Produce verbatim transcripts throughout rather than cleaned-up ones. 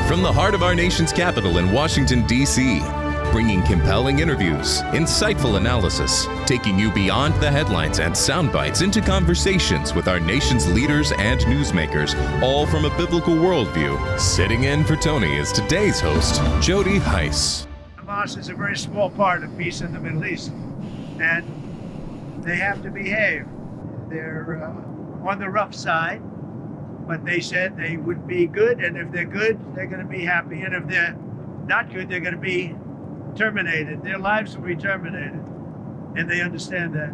From the heart of our nation's capital in Washington, D C, bringing compelling interviews, insightful analysis, taking you beyond the headlines and sound bites into conversations with our nation's leaders and newsmakers, all from a biblical worldview. Sitting in for Tony is today's host, Jody Heiss. Hamas is a very small part of peace in the Middle East, and they have to behave. They're uh, on the rough side, but they said they would be good, and if they're good, they're going to be happy, and if they're not good, they're going to be terminated. Their lives will be terminated, and they understand that.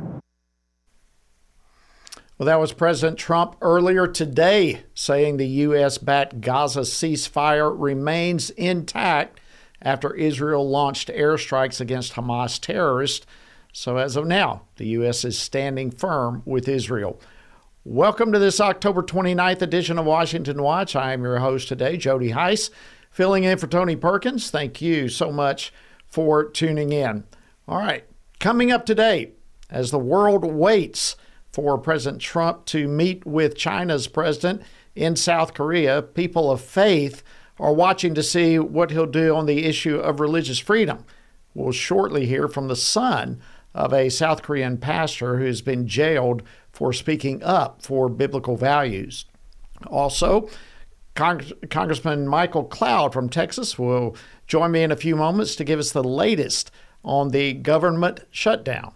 Well, that was President Trump earlier today saying the U S-backed Gaza ceasefire remains intact after Israel launched airstrikes against Hamas terrorists. So as of now, the U S is standing firm with Israel. Welcome to this October twenty-ninth edition of Washington Watch. I am your host today, Jody Heiss, filling in for Tony Perkins. Thank you so much for tuning in. All right, coming up today, as the world waits for President Trump to meet with China's president in South Korea, people of faith are watching to see what he'll do on the issue of religious freedom. We'll shortly hear from the son of a South Korean pastor who's been jailed for speaking up for biblical values. Also, Congress, Congressman Michael Cloud from Texas will join me in a few moments to give us the latest on the government shutdown.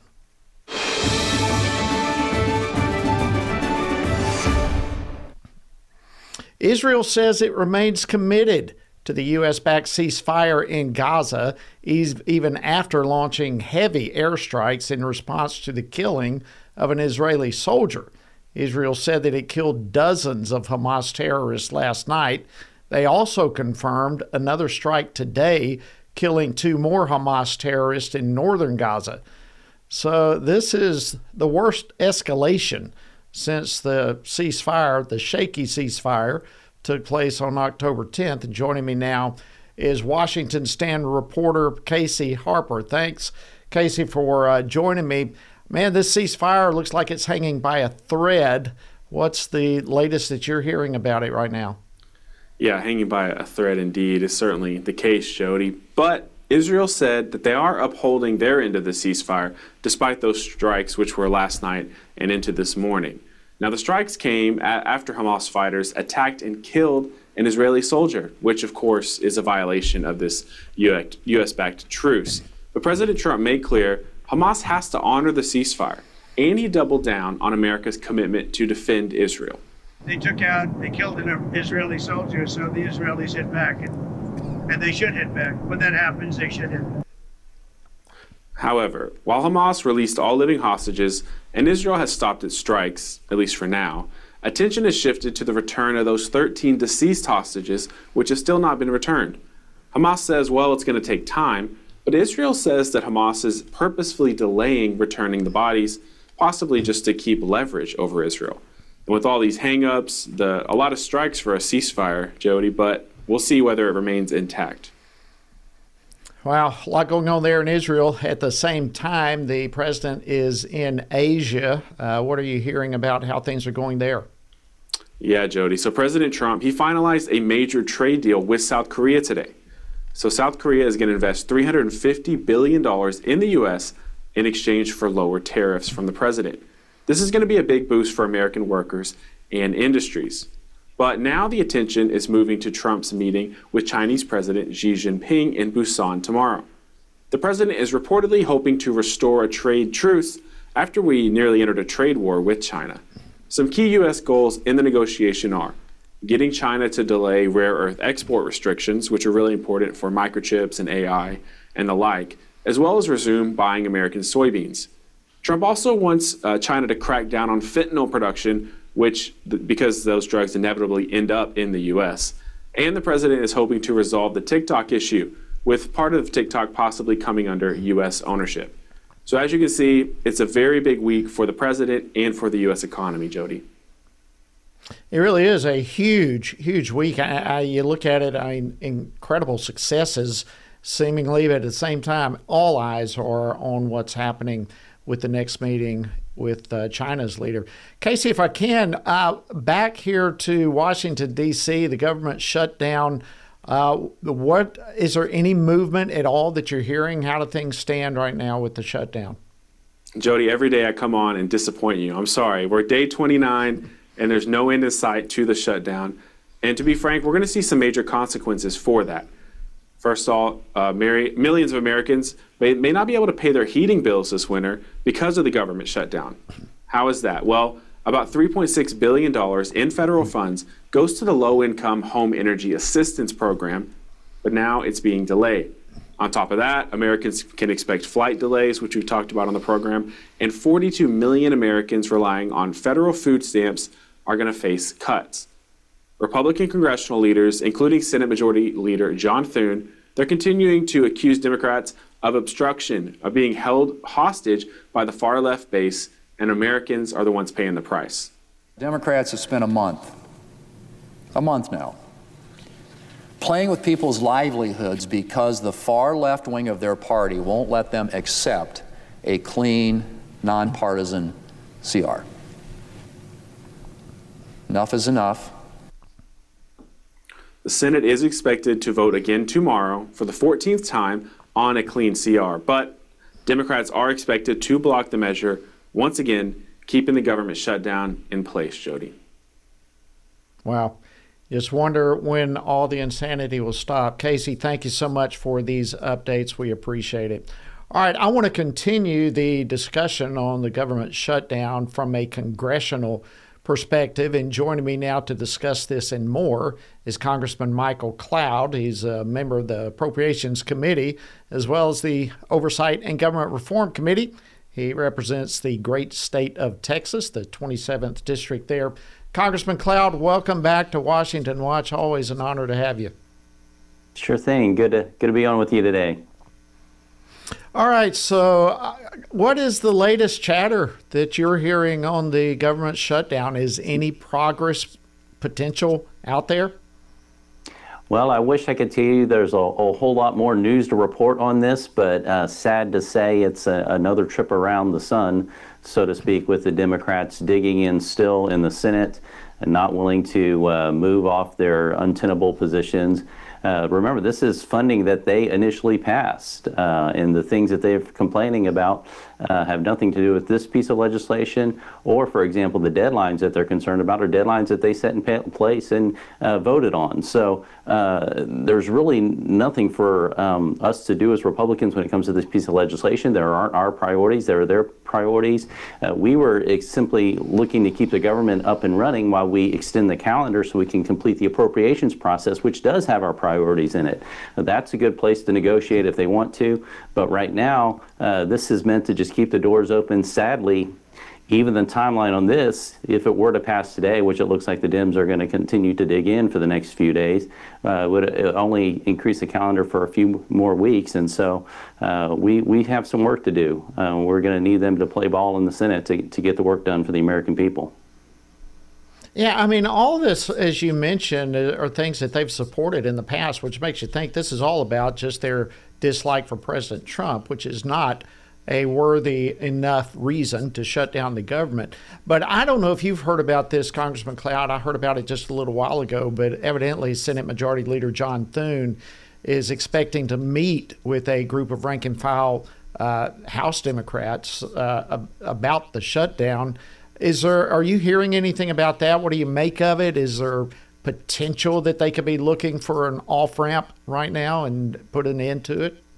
Israel says it remains committed to the U S-backed ceasefire in Gaza, even after launching heavy airstrikes in response to the killing of an Israeli soldier. Israel said that it killed dozens of Hamas terrorists last night. They also confirmed another strike today, killing two more Hamas terrorists in northern Gaza. So this is the worst escalation since the ceasefire, the shaky ceasefire, took place on October tenth. And joining me now is Washington Stand reporter Casey Harper. Thanks, Casey, for uh, joining me. Man, this ceasefire looks like it's hanging by a thread. What's the latest that you're hearing about it right now? Yeah, hanging by a thread indeed is certainly the case, Jody. But Israel said that they are upholding their end of the ceasefire despite those strikes, which were last night and into this morning. Now, the strikes came a- after Hamas fighters attacked and killed an Israeli soldier, which, of course, is a violation of this U S-backed truce. But President Trump made clear Hamas has to honor the ceasefire, and he doubled down on America's commitment to defend Israel. They took out, they killed an Israeli soldier, so the Israelis hit back, and, and they should hit back. When that happens, they should hit back. However, while Hamas released all living hostages and Israel has stopped its strikes, at least for now, attention has shifted to the return of those thirteen deceased hostages, which have still not been returned. Hamas says, well, it's going to take time, but Israel says that Hamas is purposefully delaying returning the bodies, possibly just to keep leverage over Israel. And with all these hang-ups, the, a lot of strikes for a ceasefire, Jody, but we'll see whether it remains intact. Well, a lot going on there in Israel. At the same time, the president is in Asia. Uh, what are you hearing about how things are going there? Yeah, Jody. So President Trump, he finalized a major trade deal with South Korea today. So South Korea is going to invest three hundred fifty billion dollars in the U S in exchange for lower tariffs from the president. This is going to be a big boost for American workers and industries. But now the attention is moving to Trump's meeting with Chinese President Xi Jinping in Busan tomorrow. The president is reportedly hoping to restore a trade truce after we nearly entered a trade war with China. Some key U S goals in the negotiation are getting China to delay rare earth export restrictions, which are really important for microchips and A I and the like, as well as resume buying American soybeans. Trump also wants uh, China to crack down on fentanyl production, which, th- because those drugs inevitably end up in the U S. And the president is hoping to resolve the TikTok issue, with part of TikTok possibly coming under U S ownership. So as you can see, it's a very big week for the president and for the U S economy, Jody. It really is a huge, huge week. I, I, you look at it, I mean, incredible successes seemingly, but at the same time, all eyes are on what's happening with the next meeting with uh, China's leader. Casey, if I can, uh, back here to Washington, D C, the government shut down Uh, what is there any movement at all that you're hearing? How do things stand right now with the shutdown? Jody, every day I come on and disappoint you. I'm sorry. We're day twenty-nine, and there's no end in sight to the shutdown. And to be frank, we're going to see some major consequences for that. First of all, uh, millions of Americans may, may not be able to pay their heating bills this winter because of the government shutdown. How is that? Well, about three point six billion dollars in federal funds goes to the Low-Income Home Energy Assistance Program, but now it's being delayed. On top of that, Americans can expect flight delays, which we've talked about on the program, and forty-two million Americans relying on federal food stamps are going to face cuts. Republican congressional leaders, including Senate Majority Leader John Thune, they're continuing to accuse Democrats of obstruction, of being held hostage by the far left base, and Americans are the ones paying the price. Democrats have spent a month, a month now, playing with people's livelihoods because the far left wing of their party won't let them accept a clean, nonpartisan C R. Enough is enough. The Senate is expected to vote again tomorrow for the fourteenth time on a clean C R, but Democrats are expected to block the measure, once again, keeping the government shutdown in place, Jody. Wow. Just wonder when all the insanity will stop. Casey, thank you so much for these updates. We appreciate it. All right, I want to continue the discussion on the government shutdown from a congressional perspective. And joining me now to discuss this and more is Congressman Michael Cloud. He's a member of the Appropriations Committee, as well as the Oversight and Government Reform Committee. He represents the great state of Texas, the twenty-seventh district there. Congressman Cloud, welcome back to Washington Watch. Always an honor to have you. Sure thing. Good to, good to be on with you today. All right. So uh, what is the latest chatter that you're hearing on the government shutdown? Is any progress potential out there? Well, I wish I could tell you there's a, a whole lot more news to report on this, but uh, sad to say it's a, another trip around the sun, so to speak, with the Democrats digging in still in the Senate and not willing to uh, move off their untenable positions. Uh, remember, this is funding that they initially passed, uh, and the things that they're complaining about uh, have nothing to do with this piece of legislation, or, for example, the deadlines that they're concerned about are deadlines that they set in place and uh, voted on. So uh, there's really nothing for um, us to do as Republicans when it comes to this piece of legislation. There aren't our priorities, there are their priorities. Uh, we were simply looking to keep the government up and running while we extend the calendar so we can complete the appropriations process, which does have our priorities in it. Uh, that's a good place to negotiate if they want to, but right now uh, this is meant to just keep the doors open. Sadly, even the timeline on this, if it were to pass today, which it looks like the Dems are going to continue to dig in for the next few days, uh, would only increase the calendar for a few more weeks. And so uh, we, we have some work to do. Uh, we're going to need them to play ball in the Senate to, to get the work done for the American people. Yeah, I mean, all this, as you mentioned, are things that they've supported in the past, which makes you think this is all about just their dislike for President Trump, which is not a worthy enough reason to shut down the government. But I don't know if you've heard about this, Congressman Cloud. I heard about it just a little while ago, but evidently Senate Majority Leader John Thune is expecting to meet with a group of rank and file uh, House Democrats uh, about the shutdown. Is there, are you hearing anything about that? What do you make of it? Is there potential that they could be looking for an off-ramp right now and put an end to it?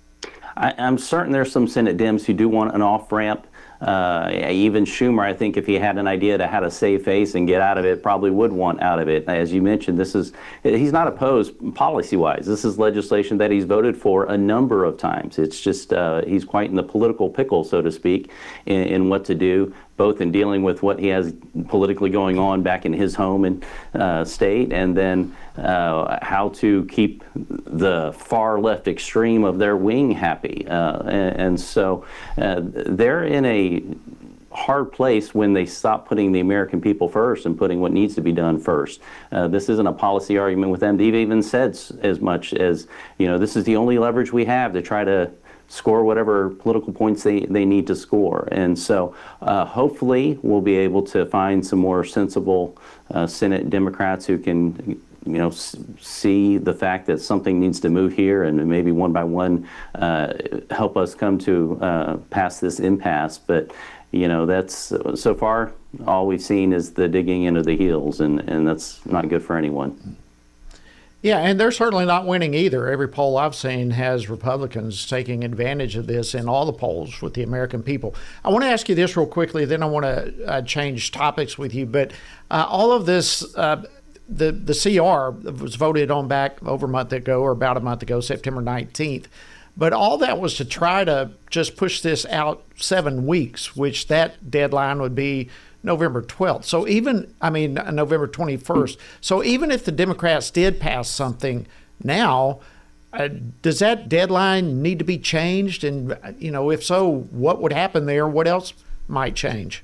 I, I'm certain there's some Senate Dems who do want an off-ramp. Uh, even Schumer, I think if he had an idea to how to save face and get out of it, probably would want out of it. As you mentioned, this is, he's not opposed policy-wise. This is legislation that he's voted for a number of times. It's just, uh, he's quite in the political pickle, so to speak, in, in what to do, both in dealing with what he has politically going on back in his home and uh, state, and then uh, how to keep the far left extreme of their wing happy. Uh, and, and so uh, they're in a hard place when they stop putting the American people first and putting what needs to be done first. Uh, this isn't a policy argument with them. They've even said as much as, you know, this is the only leverage we have to try to score whatever political points they, they need to score. And so uh, hopefully we'll be able to find some more sensible uh, Senate Democrats who can you know, s- see the fact that something needs to move here, and maybe one by one uh, help us come to uh, past this impasse. But you know, that's so far all we've seen is the digging into the heels, and, and that's not good for anyone. Yeah, and they're certainly not winning either. Every poll I've seen has Republicans taking advantage of this in all the polls with the American people. I want to ask you this real quickly, then I want to uh, change topics with you. But uh, all of this, uh, the, the C R was voted on back over a month ago, or about a month ago, September nineteenth. But all that was to try to just push this out seven weeks, which that deadline would be November twelfth. So even, I mean, November twenty-first. So even if the Democrats did pass something now, uh, does that deadline need to be changed? And, you know, if so, what would happen there? What else might change?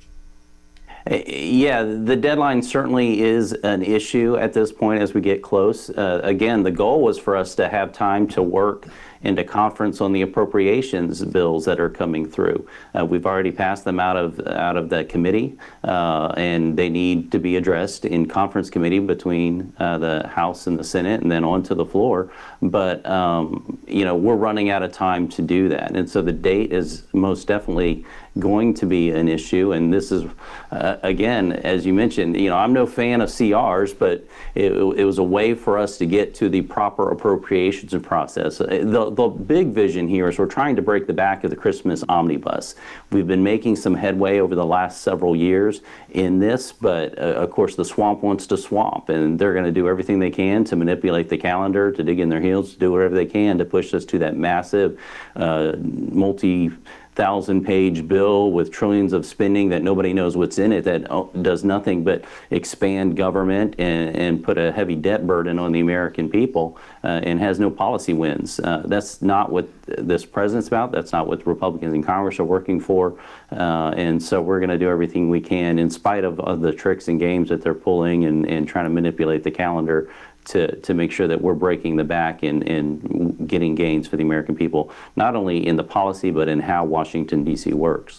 Yeah, the deadline certainly is an issue at this point as we get close. Uh, again, the goal was for us to have time to work into conference on the appropriations bills that are coming through. Uh, we've already passed them out of out of the committee, uh, and they need to be addressed in conference committee between uh, the House and the Senate, and then onto the floor. But um, you know, we're running out of time to do that, and so the date is most definitely going to be an issue. And this is, uh, again, as you mentioned, you know, I'm no fan of C Rs, but it, it was a way for us to get to the proper appropriations process. The, the big vision here is we're trying to break the back of the Christmas omnibus. We've been making some headway over the last several years in this, but uh, of course the swamp wants to swamp, and they're going to do everything they can to manipulate the calendar, to dig in their heels, to do whatever they can to push us to that massive uh, multi thousand page bill with trillions of spending that nobody knows what's in it, that does nothing but expand government and, and put a heavy debt burden on the American people, uh, and has no policy wins. Uh, that's not what this president's about. That's not what Republicans in Congress are working for. Uh, and so we're going to do everything we can, in spite of, of the tricks and games that they're pulling and, and trying to manipulate the calendar, to, to make sure that we're breaking the back and, and getting gains for the American people, not only in the policy, but in how Washington, D C works.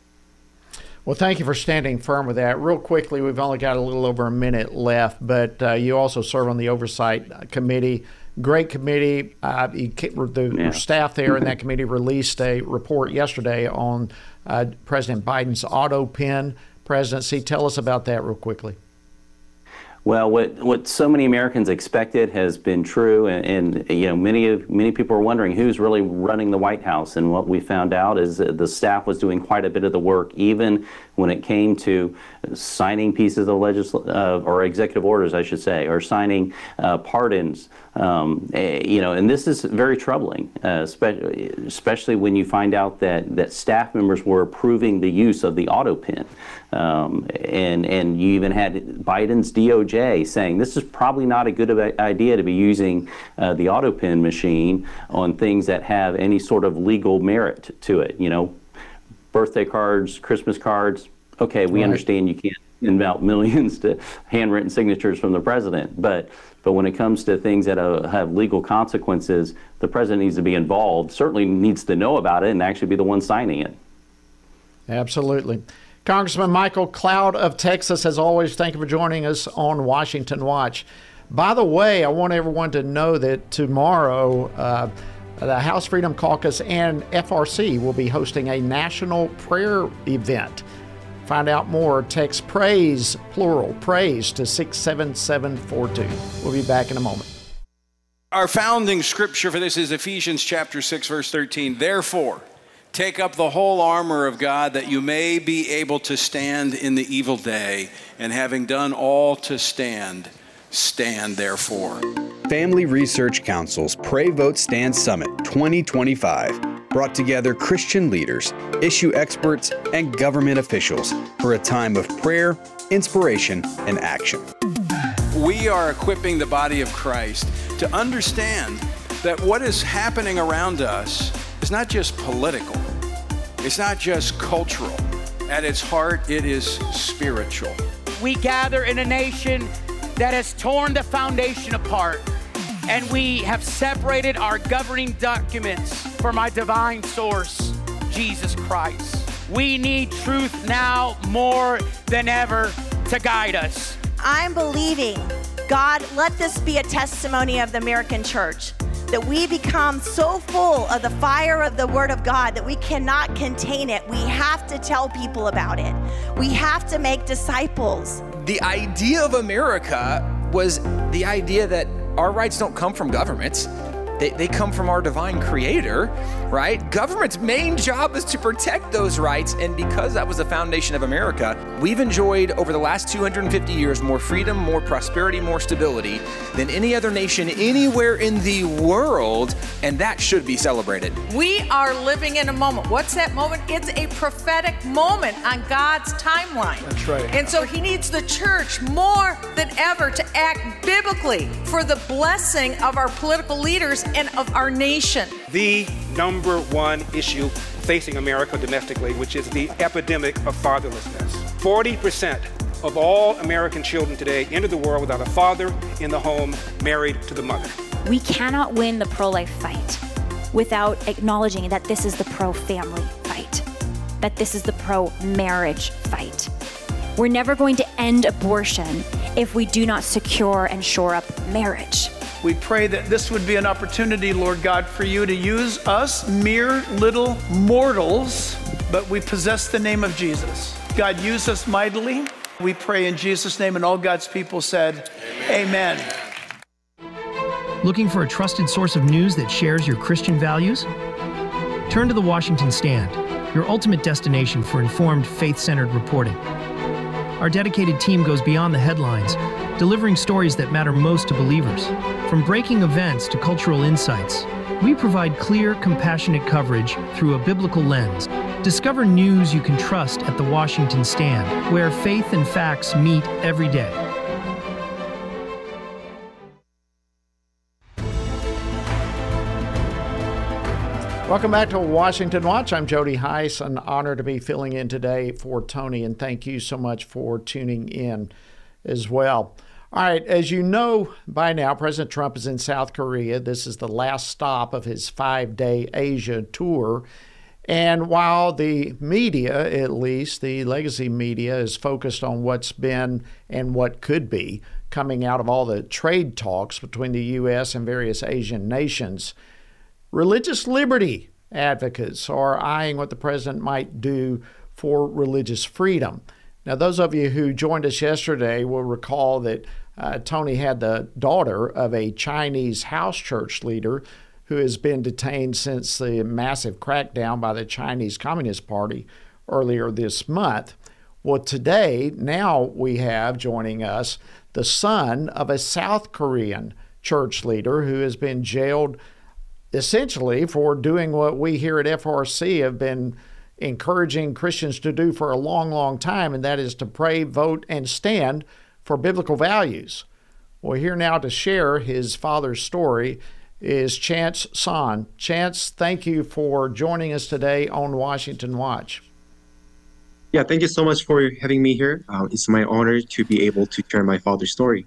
Well, thank you for standing firm with that. Real quickly, we've only got a little over a minute left, but uh, you also serve on the Oversight Committee. Great committee. Uh, you, the yeah. staff there in that committee released a report yesterday on uh, President Biden's auto pen presidency. Tell us about that real quickly. Well, what, what so many Americans expected has been true, and, and you know, many of many people are wondering who's really running the White House. And what we found out is that the staff was doing quite a bit of the work, even when it came to signing pieces of legisl uh, or executive orders, I should say, or signing uh, pardons. Um, eh, you know, and this is very troubling, uh, especially, especially when you find out that that staff members were approving the use of the auto pen. Um, and and you even had Biden's D O J saying this is probably not a good idea to be using uh, the auto pen machine on things that have any sort of legal merit to it. You know, birthday cards, Christmas cards. Okay, we right. understand you can't send out millions to handwritten signatures from the president, but but when it comes to things that uh, have legal consequences, the president needs to be involved. Certainly needs to know about it and actually be the one signing it. Absolutely. Congressman Michael Cloud of Texas, as always, thank you for joining us on Washington Watch. By the way, I want everyone to know that tomorrow, uh, the House Freedom Caucus and F R C will be hosting a national prayer event. Find out more, text PRAISE, plural, PRAISE to six seven seven four two. We'll be back in a moment. Our founding scripture for this is Ephesians chapter six, verse thirteen. Therefore, take up the whole armor of God, that you may be able to stand in the evil day, and having done all to stand, stand therefore. Family Research Council's Pray Vote Stand Summit twenty twenty-five brought together Christian leaders, issue experts, and government officials for a time of prayer, inspiration, and action. We are equipping the body of Christ to understand that what is happening around us is not just political. It's not just cultural. At its heart, it is spiritual. We gather in a nation that has torn the foundation apart, and we have separated our governing documents from our divine source, Jesus Christ. We need truth now more than ever to guide us. I'm believing God, let this be a testimony of the American church, that we become so full of the fire of the Word of God that we cannot contain it. We have to tell people about it. We have to make disciples. The idea of America was the idea that our rights don't come from governments. They, they come from our divine creator, right? Government's main job is to protect those rights, and because that was the foundation of America, we've enjoyed over the last two hundred fifty years more freedom, more prosperity, more stability than any other nation anywhere in the world, and that should be celebrated. We are living in a moment. What's that moment? It's a prophetic moment on God's timeline. That's right. And so he needs the church more than ever to act biblically for the blessing of our political leaders and of our nation. The number one issue facing America domestically, which is the epidemic of fatherlessness. forty percent of all American children today enter the world without a father in the home, married to the mother. We cannot win the pro-life fight without acknowledging that this is the pro-family fight, that this is the pro-marriage fight. We're never going to end abortion if we do not secure and shore up marriage. We pray that this would be an opportunity, Lord God, for you to use us, mere little mortals, but we possess the name of Jesus. God, use us mightily. We pray in Jesus' name, and all God's people said, Amen. Looking for a trusted source of news that shares your Christian values? Turn to The Washington Stand, your ultimate destination for informed, faith-centered reporting. Our dedicated team goes beyond the headlines, delivering stories that matter most to believers. From breaking events to cultural insights, we provide clear, compassionate coverage through a biblical lens. Discover news you can trust at The Washington Stand, where faith and facts meet every day. Welcome back to Washington Watch. I'm Jody Heiss. An honor to be filling in today for Tony, and thank you so much for tuning in as well. All right, as you know by now, President Trump is in South Korea. This is the last stop of his five-day Asia tour. And while the media, at least the legacy media, is focused on what's been and what could be coming out of all the trade talks between the U S and various Asian nations, religious liberty advocates are eyeing what the president might do for religious freedom. Now, those of you who joined us yesterday will recall that uh, Tony had the daughter of a Chinese house church leader who has been detained since the massive crackdown by the Chinese Communist Party earlier this month. Well, today, now we have joining us the son of a South Korean church leader who has been jailed essentially for doing what we here at F R C have been encouraging Christians to do for a long, long time, and that is to pray, vote, and stand for biblical values. Well, here now to share his father's story is Chance Son. Chance, thank you for joining us today on Washington Watch. Yeah, thank you so much for having me here. Uh, it's my honor to be able to share my father's story.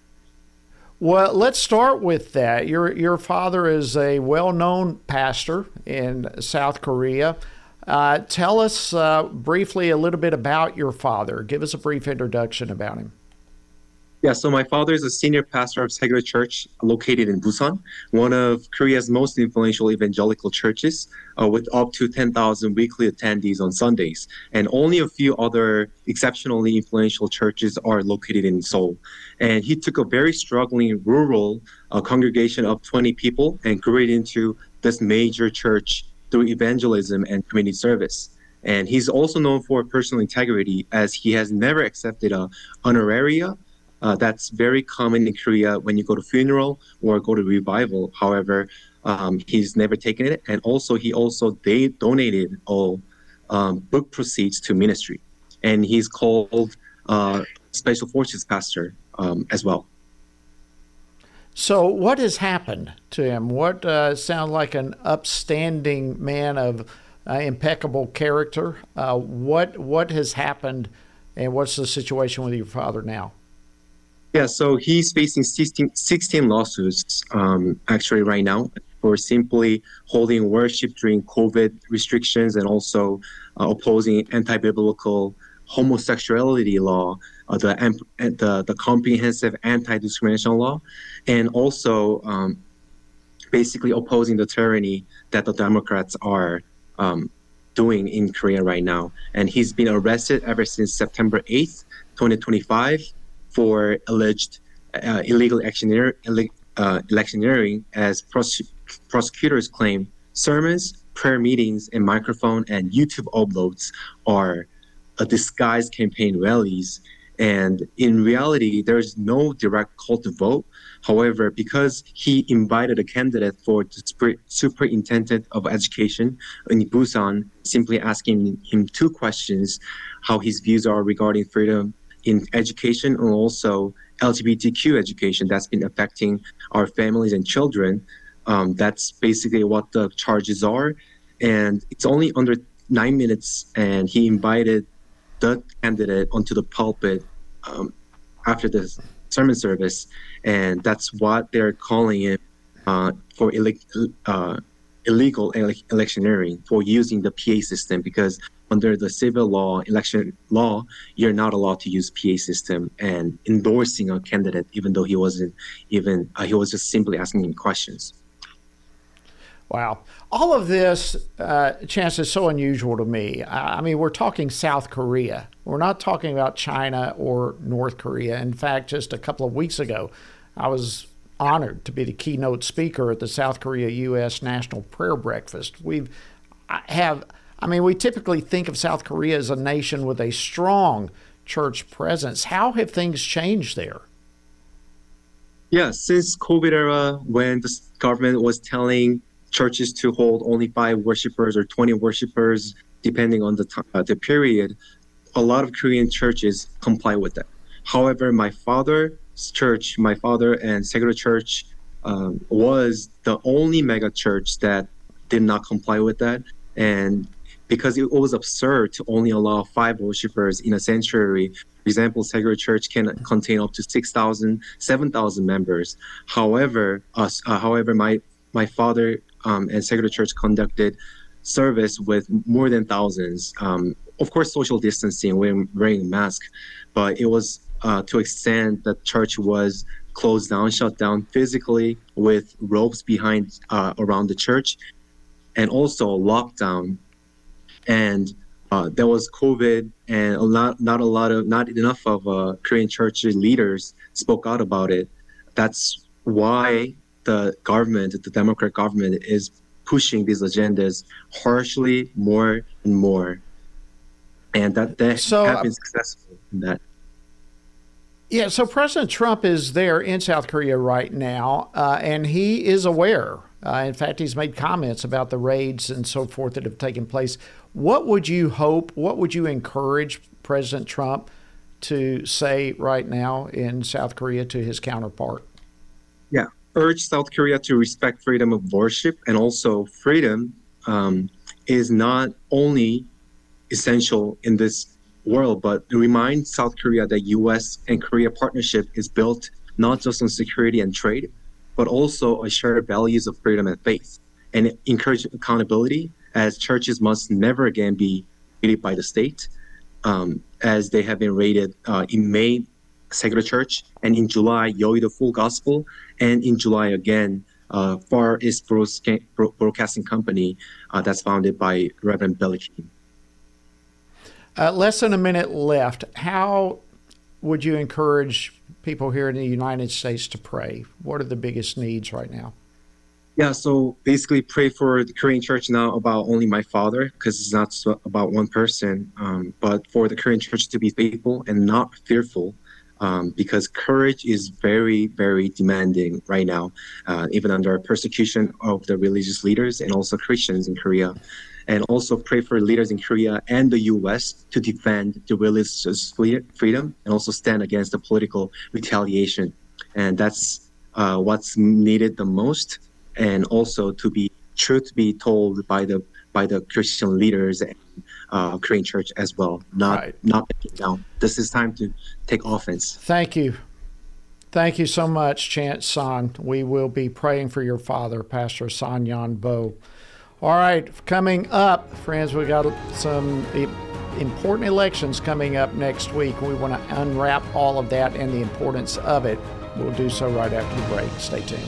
Well, let's start with that. Your your father is a well-known pastor in South Korea. Uh, tell us uh, briefly a little bit about your father. Give us a brief introduction about him. Yeah, so my father is a senior pastor of Segura Church located in Busan, one of Korea's most influential evangelical churches, uh, with up to ten thousand weekly attendees on Sundays. And only a few other exceptionally influential churches are located in Seoul. And he took a very struggling rural uh, congregation of twenty people and grew it into this major church through evangelism and community service. And he's also known for personal integrity, as he has never accepted a honoraria. Uh, that's very common in Korea when you go to funeral or go to revival. However, um, he's never taken it. And also, he also they donated all um, book proceeds to ministry. And he's called uh, Special Forces Pastor um, as well. So what has happened to him? What uh, sounds like an upstanding man of uh, impeccable character? Uh, what what has happened, and what's the situation with your father now? Yeah, so he's facing sixteen, sixteen lawsuits um, actually right now for simply holding worship during COVID restrictions and also uh, opposing anti-biblical homosexuality law, uh, the, the the comprehensive anti-discrimination law, and also um, basically opposing the tyranny that the Democrats are um, doing in Korea right now. And he's been arrested ever since September eighth, twenty twenty-five, for alleged uh, illegal electioneer, uh, electioneering, as prose- prosecutors claim sermons, prayer meetings, and microphone and YouTube uploads are a disguised campaign rallies. And in reality, there's no direct call to vote. However, because he invited a candidate for the superintendent of education in Busan, simply asking him two questions, how his views are regarding freedom in education and also L G B T Q education that's been affecting our families and children. Um, that's basically what the charges are. And it's only under nine minutes, and he invited the candidate onto the pulpit um, after the sermon service, and that's what they're calling it uh, for ele- uh, illegal ele- electioneering, for using the P A system, because under the civil law, election law, you're not allowed to use P A system and endorsing a candidate, even though he wasn't even, uh, he was just simply asking him questions. Wow. All of this, uh, Chance, is so unusual to me. I mean, we're talking South Korea. We're not talking about China or North Korea. In fact, just a couple of weeks ago, I was honored to be the keynote speaker at the South Korea U S National Prayer Breakfast. We've have, I mean, we typically think of South Korea as a nation with a strong church presence. How have things changed there? Yeah, since COVID era, when the government was telling churches to hold only five worshipers or twenty worshipers, depending on the t- uh, the period, a lot of Korean churches comply with that. However, my father's church, my father and secular church, um, was the only mega church that did not comply with that. And because it was absurd to only allow five worshipers in a sanctuary. For example, secular church can contain up to six thousand, seven thousand members. However, uh, uh, however, my my father um, and secular church conducted service with more than thousands. Um, of course, social distancing, wearing, wearing a mask, but it was uh, to extent that church was closed down, shut down physically with ropes behind uh, around the church, and also lockdown. And uh, there was COVID, and a lot, not a lot of, not enough of uh, Korean church leaders spoke out about it. That's why the government, the Democrat government, is pushing these agendas harshly more and more. And that they so, have been successful in that. Yeah, so President Trump is there in South Korea right now, uh, and he is aware. Uh, in fact, he's made comments about the raids and so forth that have taken place. What would you hope, what would you encourage President Trump to say right now in South Korea to his counterpart? Yeah, urge South Korea to respect freedom of worship, and also freedom um, is not only essential in this world, but remind South Korea that U S and Korea partnership is built not just on security and trade, but also on shared values of freedom and faith, and encourage accountability, as churches must never again be raided by the state, um, as they have been raided uh, in May, secular church, and in July, Yoido Full Gospel, and in July again, uh, Far East Broadcasting Company uh, that's founded by Reverend Billy King. Uh, less than a minute left. How would you encourage people here in the United States to pray? What are the biggest needs right now? Yeah, so basically pray for the Korean church now about only my father, because it's not so about one person, um, but for the Korean church to be faithful and not fearful, um, because courage is very, very demanding right now, uh, even under persecution of the religious leaders and also Christians in Korea. And also pray for leaders in Korea and the U S to defend the religious freedom and also stand against the political retaliation. And that's uh, what's needed the most. And also to be truth be told by the by the Christian leaders and uh, Korean church as well, not right. not backing down. This is time to take offense. Thank you. Thank you so much, Chance Son. We will be praying for your father, Pastor Son Yan Bo. All right, coming up, friends, we got some important elections coming up next week. We want to unwrap all of that and the importance of it. We'll do so right after the break. Stay tuned.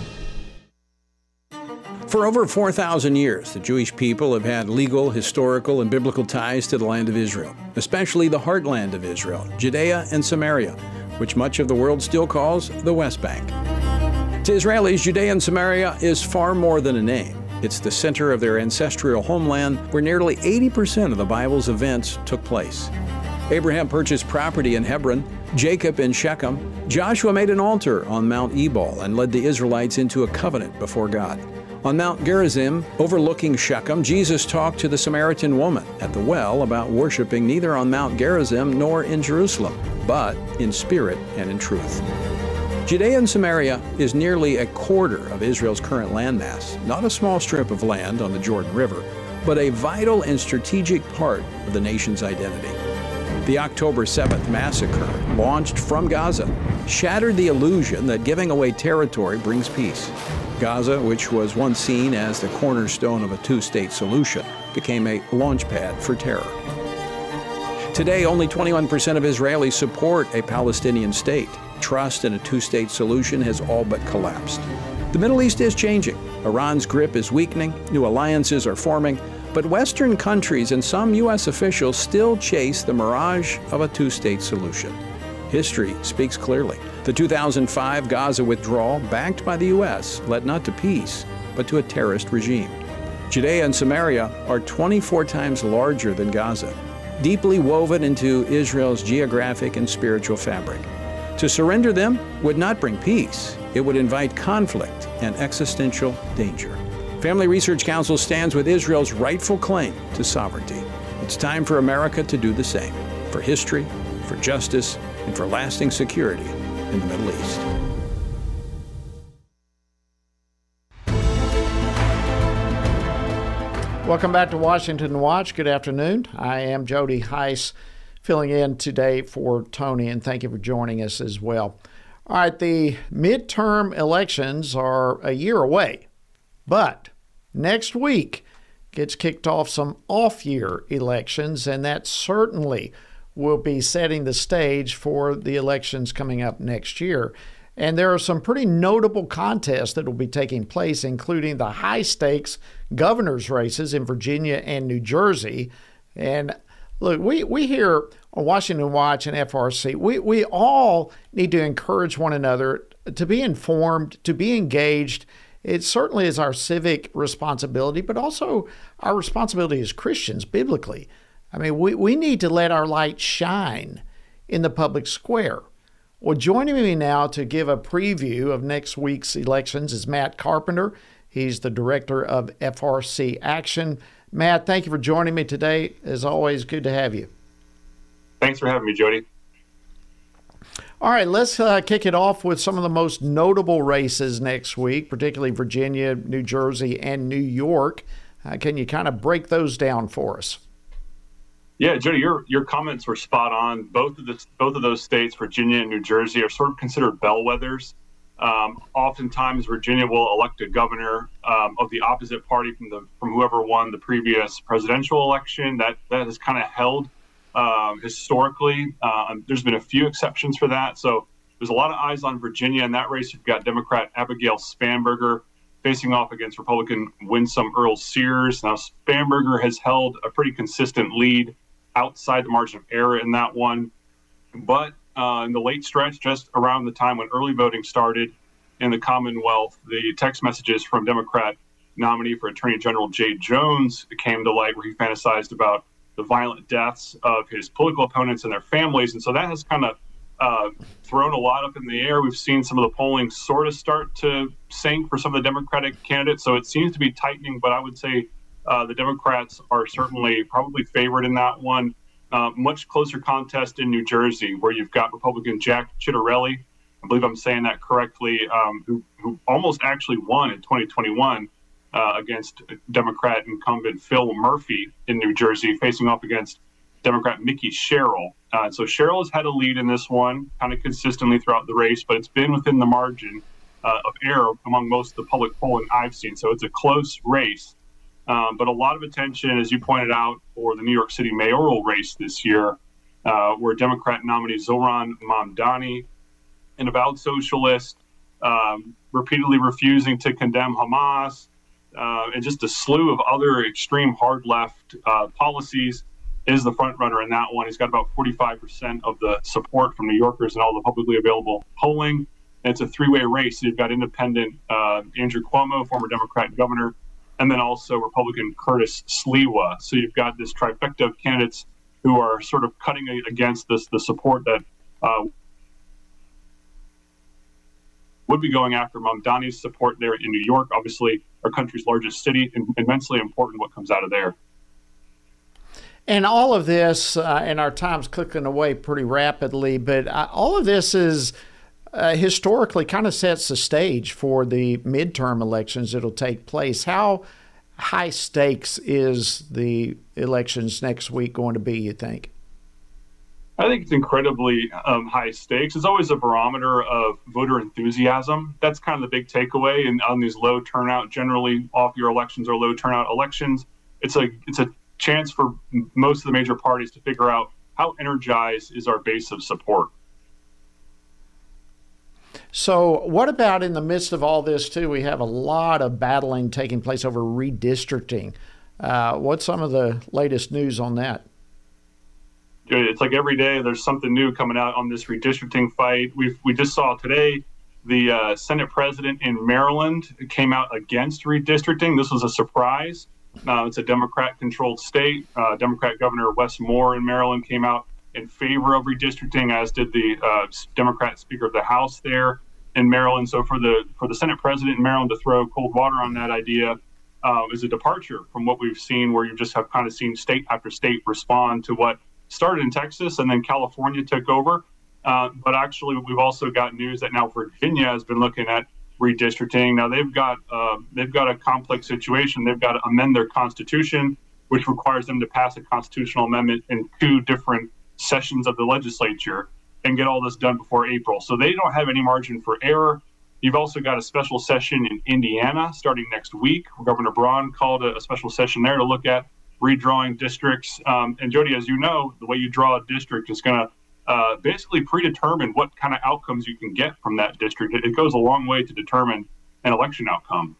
For over four thousand years, the Jewish people have had legal, historical, and biblical ties to the land of Israel, especially the heartland of Israel, Judea and Samaria, which much of the world still calls the West Bank. To Israelis, Judea and Samaria is far more than a name. It's the center of their ancestral homeland where nearly eighty percent of the Bible's events took place. Abraham purchased property in Hebron, Jacob in Shechem, Joshua made an altar on Mount Ebal and led the Israelites into a covenant before God. On Mount Gerizim, overlooking Shechem, Jesus talked to the Samaritan woman at the well about worshiping neither on Mount Gerizim nor in Jerusalem, but in spirit and in truth. Judea and Samaria is nearly a quarter of Israel's current landmass, not a small strip of land on the Jordan River, but a vital and strategic part of the nation's identity. The October seventh massacre, launched from Gaza, shattered the illusion that giving away territory brings peace. Gaza, which was once seen as the cornerstone of a two-state solution, became a launchpad for terror. Today, only twenty-one percent of Israelis support a Palestinian state. Trust in a two-state solution has all but collapsed. The Middle East is changing. Iran's grip is weakening, new alliances are forming, but Western countries and some U S officials still chase the mirage of a two-state solution. History speaks clearly. The two thousand five Gaza withdrawal, backed by the U S, led not to peace, but to a terrorist regime. Judea and Samaria are twenty-four times larger than Gaza, deeply woven into Israel's geographic and spiritual fabric. To surrender them would not bring peace. It would invite conflict and existential danger. Family Research Council stands with Israel's rightful claim to sovereignty. It's time for America to do the same, for history, for justice, and for lasting security in the Middle East. Welcome back to Washington Watch. Good afternoon. I am Jody Heiss, filling in today for Tony, and thank you for joining us as well. All right, the midterm elections are a year away, but next week gets kicked off some off-year elections, and that certainly will be setting the stage for the elections coming up next year. And there are some pretty notable contests that will be taking place, including the high-stakes governor's races in Virginia and New Jersey. And look, we, we here on Washington Watch and F R C, we, we all need to encourage one another to be informed, to be engaged. It certainly is our civic responsibility, but also our responsibility as Christians biblically. I mean, we, we need to let our light shine in the public square. Well, joining me now to give a preview of next week's elections is Matt Carpenter. He's the director of F R C Action. Matt, thank you for joining me today. As always, good to have you. Thanks for having me, Jody. All right, let's uh, kick it off with some of the most notable races next week, particularly Virginia, New Jersey, and New York. Uh, can you kind of break those down for us? Yeah, Jody, your your comments were spot on. Both of the both of those states, Virginia and New Jersey, are sort of considered bellwethers. Um, oftentimes, Virginia will elect a governor um, of the opposite party from the from whoever won the previous presidential election. That that has kind of held um, historically. Uh, there's been a few exceptions for that. So there's a lot of eyes on Virginia in that race. You've got Democrat Abigail Spanberger facing off against Republican Winsome Earl Sears. Now, Spanberger has held a pretty consistent lead outside the margin of error in that one. But uh, in the late stretch, just around the time when early voting started in the Commonwealth, the text messages from Democrat nominee for Attorney General Jay Jones came to light, where he fantasized about the violent deaths of his political opponents and their families. And so that has kind of uh, thrown a lot up in the air. We've seen some of the polling sort of start to sink for some of the Democratic candidates. So it seems to be tightening, but I would say Uh, the Democrats are certainly probably favored in that one. Uh, much closer contest in New Jersey, where you've got Republican Jack Ciattarelli, I believe I'm saying that correctly, um, who, who almost actually won in twenty twenty-one uh, against Democrat incumbent Phil Murphy in New Jersey, facing off against Democrat Mickey Sherrill. Uh, so Sherrill has had a lead in this one, kind of consistently throughout the race, but it's been within the margin uh, of error among most of the public polling I've seen. So it's a close race. Um, but a lot of attention, as you pointed out, for the New York City mayoral race this year, uh, where Democrat nominee Zohran Mamdani, an avowed socialist, um, repeatedly refusing to condemn Hamas, uh, and just a slew of other extreme hard left uh, policies, is the front runner in that one. He's got about forty-five percent of the support from New Yorkers in all the publicly available polling. And it's a three-way race. You've got independent uh, Andrew Cuomo, former Democrat governor, and then also Republican Curtis Sliwa. So you've got this trifecta of candidates who are sort of cutting against this the support that uh, would be going after Mamdani's support there in New York, obviously our country's largest city, and immensely important what comes out of there. And all of this, uh, and our time's clicking away pretty rapidly, but uh, all of this is uh, historically kind of sets the stage for the midterm elections that'll take place. How high stakes is the elections next week going to be, you think? I think it's incredibly um, high stakes. It's always a barometer of voter enthusiasm. That's kind of the big takeaway. And on these low turnout, generally off-year elections or low turnout elections, it's a it's a chance for most of the major parties to figure out how energized is our base of support. So what about in the midst of all this, too? We have a lot of battling taking place over redistricting. Uh, what's some of the latest news on that? It's like every day there's something new coming out on this redistricting fight. We we just saw today the uh, Senate president in Maryland came out against redistricting. This was a surprise. Uh, it's a Democrat-controlled state. Uh, Democrat Governor Wes Moore in Maryland came out in favor of redistricting, as did the uh, Democrat Speaker of the House there in Maryland. So for the for the Senate president in Maryland to throw cold water on that idea uh, is a departure from what we've seen, where you just have kind of seen state after state respond to what started in Texas and then California took over. Uh, but actually, we've also got news that now Virginia has been looking at redistricting. Now they've got uh, they've got a complex situation. They've got to amend their constitution, which requires them to pass a constitutional amendment in two different sessions of the legislature and get all this done before April. So they don't have any margin for error. You've also got a special session in Indiana starting next week. Governor Braun called a, a special session there to look at redrawing districts. Um, and Jody, as you know, the way you draw a district is going to uh, basically predetermine what kind of outcomes you can get from that district. It, it goes a long way to determine an election outcome.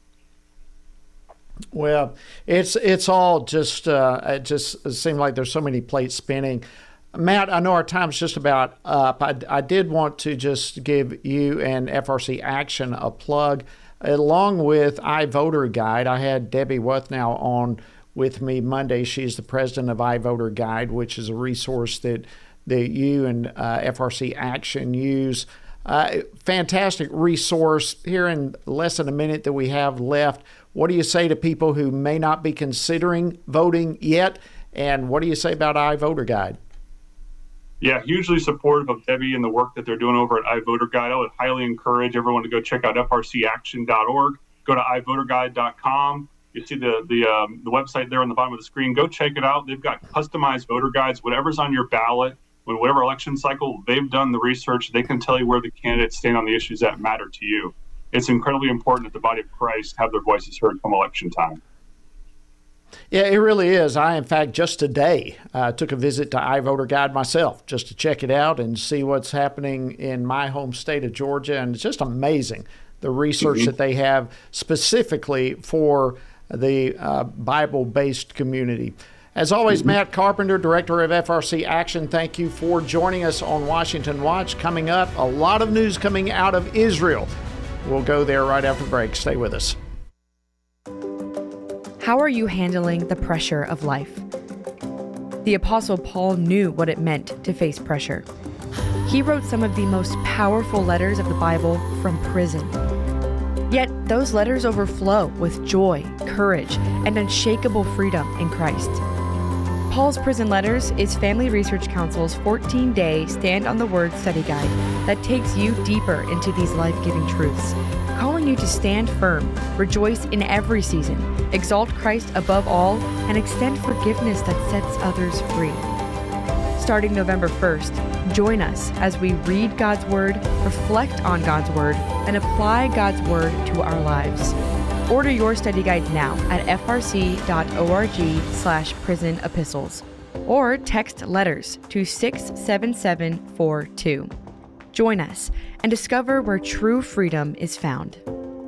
Well, it's it's all just uh, it just it seemed like there's so many plates spinning. Matt, I know our time's just about up. I, I did want to just give you and F R C Action a plug, along with iVoter Guide. I had Debbie Wuthnow on with me Monday. She's the president of iVoter Guide, which is a resource that, that you and uh, F R C Action use. Uh, fantastic resource. Here in less than a minute that we have left, what do you say to people who may not be considering voting yet? And what do you say about iVoter Guide? Yeah, hugely supportive of Debbie and the work that they're doing over at iVoter Guide. I would highly encourage everyone to go check out F R C action dot org. Go to i voter guide dot com. You see the the um, the website there on the bottom of the screen. Go check it out. They've got customized voter guides. Whatever's on your ballot, whatever election cycle, they've done the research. They can tell you where the candidates stand on the issues that matter to you. It's incredibly important that the body of Christ have their voices heard come election time. Yeah, it really is. I, in fact, just today uh, took a visit to iVoter Guide myself just to check it out and see what's happening in my home state of Georgia. And it's just amazing, the research mm-hmm. that they have specifically for the uh, Bible-based community. As always, mm-hmm. Matt Carpenter, Director of F R C Action, thank you for joining us on Washington Watch. Coming up, a lot of news coming out of Israel. We'll go there right after the break. Stay with us. How are you handling the pressure of life? The Apostle Paul knew what it meant to face pressure. He wrote some of the most powerful letters of the Bible from prison. Yet those letters overflow with joy, courage, and unshakable freedom in Christ. Paul's Prison Letters is Family Research Council's fourteen-day Stand on the Word study guide that takes you deeper into these life-giving truths, calling you to stand firm, rejoice in every season, exalt Christ above all, and extend forgiveness that sets others free. Starting November first, join us as we read God's Word, reflect on God's Word, and apply God's Word to our lives. Order your study guide now at frc.org slash prison epistles or text letters to six seven seven four two. Join us and discover where true freedom is found.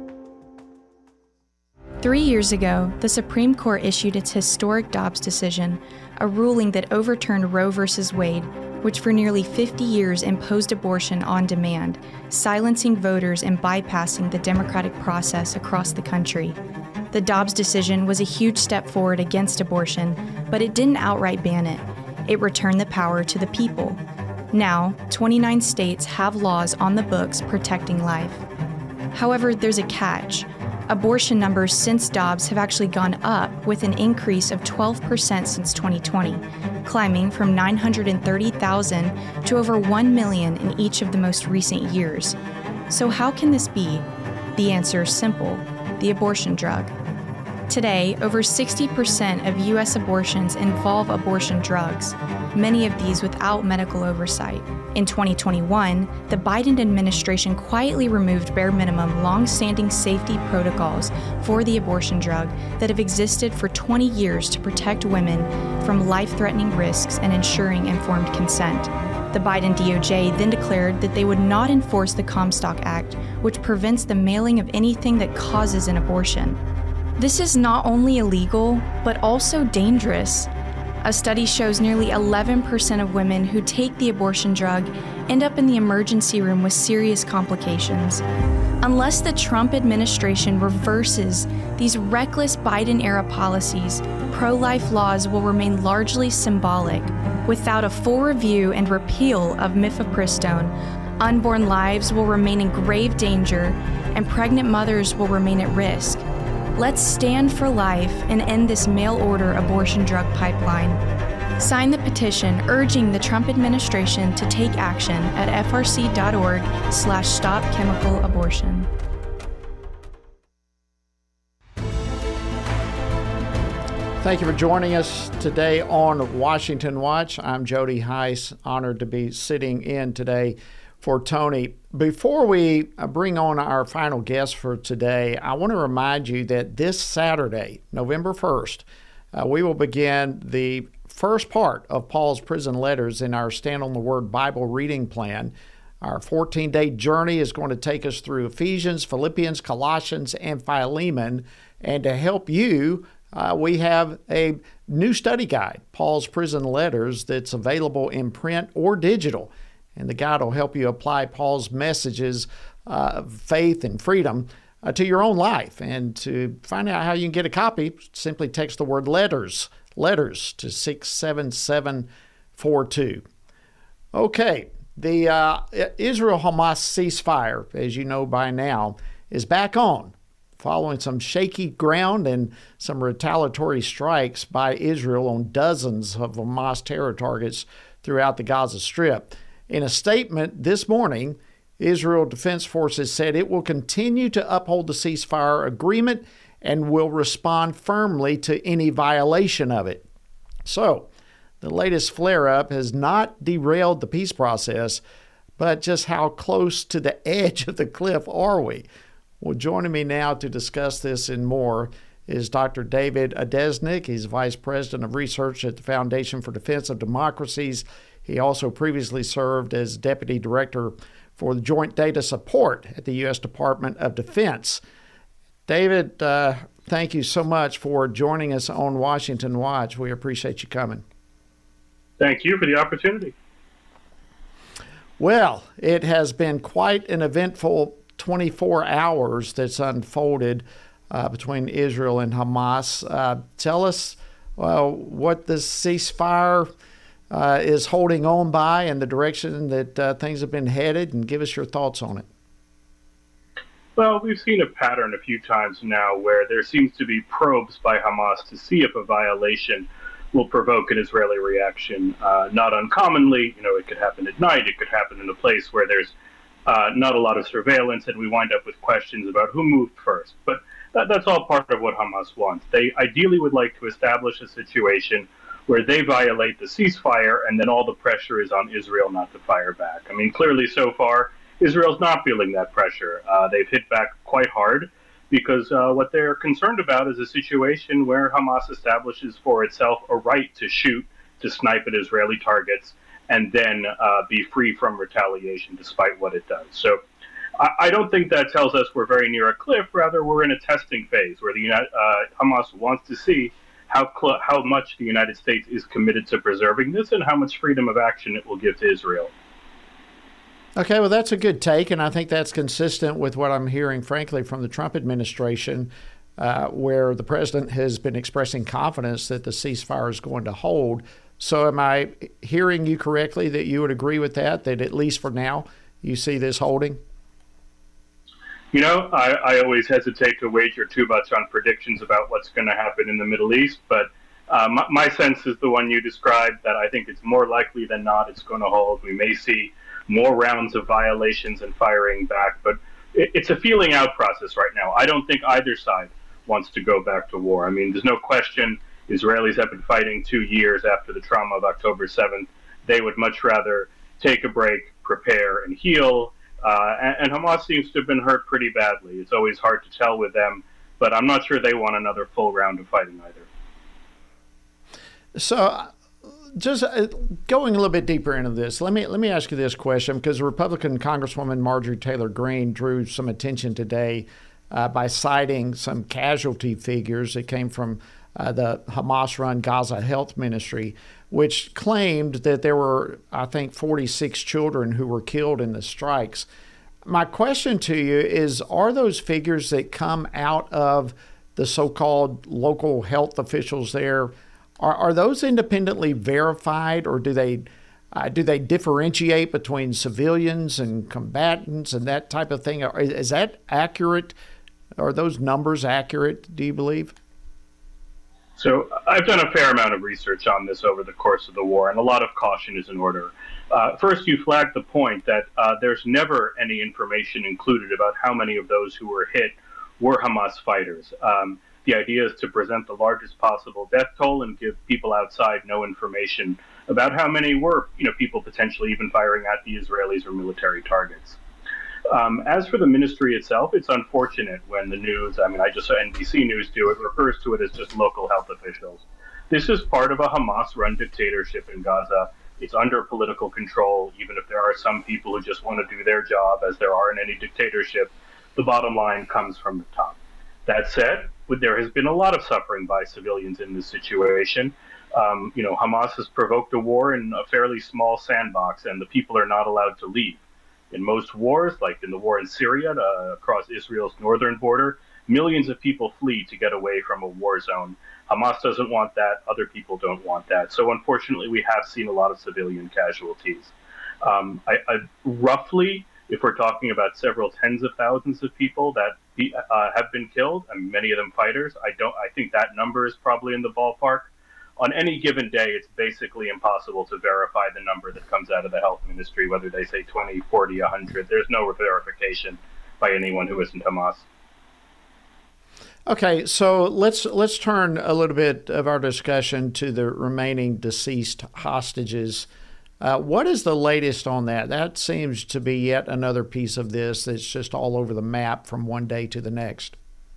Three years ago, the Supreme Court issued its historic Dobbs decision, a ruling that overturned Roe v. Wade, which for nearly fifty years imposed abortion on demand, silencing voters and bypassing the democratic process across the country. The Dobbs decision was a huge step forward against abortion, but it didn't outright ban it. It returned the power to the people. Now, twenty-nine states have laws on the books protecting life. However, there's a catch. Abortion numbers since Dobbs have actually gone up, with an increase of twelve percent since twenty twenty, climbing from nine hundred thirty thousand to over one million in each of the most recent years. So how can this be? The answer is simple: the abortion drug. Today, over sixty percent of U S abortions involve abortion drugs, many of these without medical oversight. In twenty twenty-one, the Biden administration quietly removed bare minimum long-standing safety protocols for the abortion drug that have existed for twenty years to protect women from life-threatening risks and ensuring informed consent. The Biden D O J then declared that they would not enforce the Comstock Act, which prevents the mailing of anything that causes an abortion. This is not only illegal, but also dangerous. A study shows nearly eleven percent of women who take the abortion drug end up in the emergency room with serious complications. Unless the Trump administration reverses these reckless Biden-era policies, pro-life laws will remain largely symbolic. Without a full review and repeal of mifepristone, unborn lives will remain in grave danger and pregnant mothers will remain at risk. Let's stand for life and end this mail-order abortion drug pipeline. Sign the petition urging the Trump administration to take action at frc.org slash stop chemical abortion. Thank you for joining us today on Washington Watch. I'm Jody Heiss, honored to be sitting in today for Tony. Before we bring on our final guest for today, I want to remind you that this Saturday, November first, uh, we will begin the first part of Paul's prison letters in our Stand on the Word Bible reading plan. Our fourteen-day journey is going to take us through Ephesians, Philippians, Colossians, and Philemon. And to help you, uh, we have a new study guide, Paul's Prison Letters, that's available in print or digital. And the guide will help you apply Paul's messages uh, of faith and freedom uh, to your own life. And to find out how you can get a copy, simply text the word letters, letters to six seven seven four two. Okay, the uh, Israel-Hamas ceasefire, as you know by now, is back on, following some shaky ground and some retaliatory strikes by Israel on dozens of Hamas terror targets throughout the Gaza Strip. In a statement this morning, Israel Defense Forces said it will continue to uphold the ceasefire agreement and will respond firmly to any violation of it. So, the latest flare-up has not derailed the peace process, but just how close to the edge of the cliff are we? Well, joining me now to discuss this and more is Doctor David Adesnik. He's Vice President of Research at the Foundation for Defense of Democracies. He also previously served as Deputy Director for the Joint Data Support at the U S Department of Defense. David, uh, thank you so much for joining us on Washington Watch. We appreciate you coming. Thank you for the opportunity. Well, it has been quite an eventful twenty-four hours that's unfolded uh, between Israel and Hamas. Uh, tell us uh, what this ceasefire Uh, is holding on by and the direction that uh, things have been headed, and give us your thoughts on it. Well, we've seen a pattern a few times now where there seems to be probes by Hamas to see if a violation will provoke an Israeli reaction. Uh, not uncommonly, you know, it could happen at night, it could happen in a place where there's uh, not a lot of surveillance, and we wind up with questions about who moved first. But that, that's all part of what Hamas wants. They ideally would like to establish a situation where they violate the ceasefire, and then all the pressure is on Israel not to fire back. I mean, clearly so far, Israel's not feeling that pressure. Uh, they've hit back quite hard. because uh, what they're concerned about is a situation where Hamas establishes for itself a right to shoot, to snipe at Israeli targets, and then uh, be free from retaliation despite what it does. So I, I don't think that tells us we're very near a cliff. Rather, we're in a testing phase where the United, uh, Hamas wants to see how cl- how much the United States is committed to preserving this and how much freedom of action it will give to Israel. Okay, well, that's a good take, and I think that's consistent with what I'm hearing, frankly, from the Trump administration, uh, where the president has been expressing confidence that the ceasefire is going to hold. So am I hearing you correctly that you would agree with that, that at least for now you see this holding? You know, I, I always hesitate to wager too much on predictions about what's going to happen in the Middle East, but uh, my, my sense is the one you described, that I think it's more likely than not it's going to hold. We may see more rounds of violations and firing back, but it, it's a feeling out process right now. I don't think either side wants to go back to war. I mean, there's no question Israelis have been fighting two years after the trauma of October seventh. They would much rather take a break, prepare, and heal. Uh, and, and Hamas seems to have been hurt pretty badly. It's always hard to tell with them, but I'm not sure they want another full round of fighting either. So, just going a little bit deeper into this, let me let me ask you this question, because Republican Congresswoman Marjorie Taylor Greene drew some attention today uh, by citing some casualty figures that came from uh, the Hamas-run Gaza Health Ministry, which claimed that there were, I think, forty-six children who were killed in the strikes. My question to you is, are those figures that come out of the so-called local health officials there, Are, are those independently verified, or do they uh, do they differentiate between civilians and combatants and that type of thing? Is, is that accurate? Are those numbers accurate, do you believe? So I've done a fair amount of research on this over the course of the war, and a lot of caution is in order. Uh, first, you flagged the point that uh, there's never any information included about how many of those who were hit were Hamas fighters. Um, The idea is to present the largest possible death toll and give people outside no information about how many were, you know, people potentially even firing at the Israelis or military targets. Um, as for the ministry itself, it's unfortunate when the news, I mean, I just saw N B C News do it, refers to it as just local health officials. This is part of a Hamas-run dictatorship in Gaza. It's under political control, even if there are some people who just want to do their job, as there are in any dictatorship. The bottom line comes from the top. That said, there has been a lot of suffering by civilians in this situation. Um, you know, Hamas has provoked a war in a fairly small sandbox, and the people are not allowed to leave. In most wars, like in the war in Syria, uh, across Israel's northern border, millions of people flee to get away from a war zone. Hamas doesn't want that. Other people don't want that. So unfortunately, we have seen a lot of civilian casualties. Um, I, I, roughly, if we're talking about several tens of thousands of people that be, uh, have been killed, and many of them fighters, I don't. I think that number is probably in the ballpark. On any given day, it's basically impossible to verify the number that comes out of the health ministry, whether they say twenty, forty, one hundred. There's no verification by anyone who isn't Hamas. Okay, so let's let's turn a little bit of our discussion to the remaining deceased hostages. Uh, what is the latest on that? That seems to be yet another piece of this that's just all over the map from one day to the next.